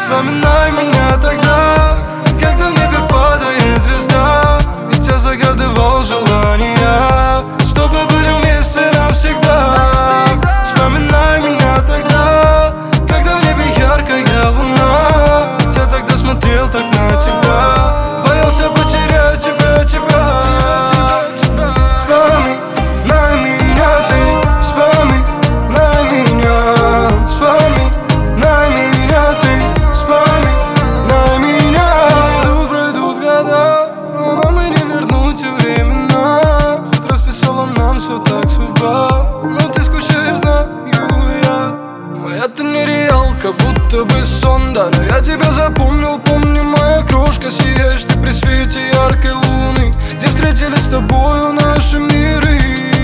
Вспоминай меня тогда, когда в небе падает звезда. Ведь я загадывал желания, чтобы были вместе навсегда. Вспоминай меня тогда, когда в небе яркая луна. Ведь я тогда смотрел так на тебя, боялся потерять тебя. Вспоминай меня ты, вспоминай меня, вспоминай меня ты, вспоминай меня. Пройдут года, но мы не вернуть те времена. Хоть расписала нам все так судьба, но ты скучаешь, знаю я. Моя ты нереалка, будто бы сон, да. Но я тебя запомнил, помню, моя крошка. Сияешь ты при свете яркой луны, где встретились с тобою наши миры.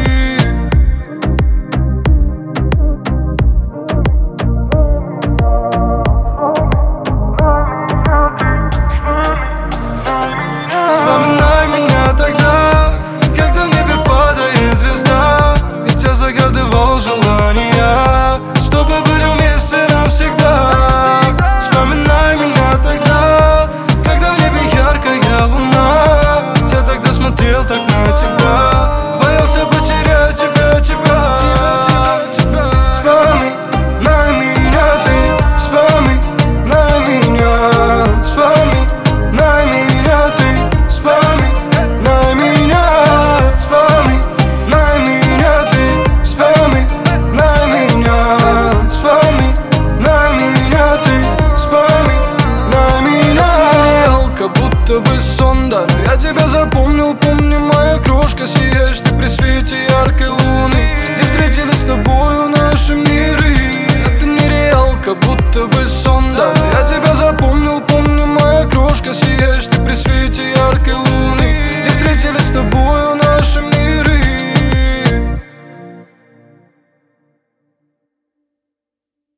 Вспоминай меня тогда, когда в небе падает звезда. Ведь я загадывал желания, чтобы были вместе навсегда. Вспоминай меня тогда, когда в небе яркая луна. Ведь я тогда смотрел так на тебя, боялся потерять тебя. Вспоминай меня ты, вспоминай меня, вспоминай меня ты, вспоминай меня. Вспоминай меня ты, вспоминай меня, вспоминай меня ты, вспоминай меня. Реалка, будто бы сон, да. Но я тебя запомнил, помню, моя крошка. Сияешь ты при свете яркой луны, где встретились с тобою наши миры. Это нереалка, будто бы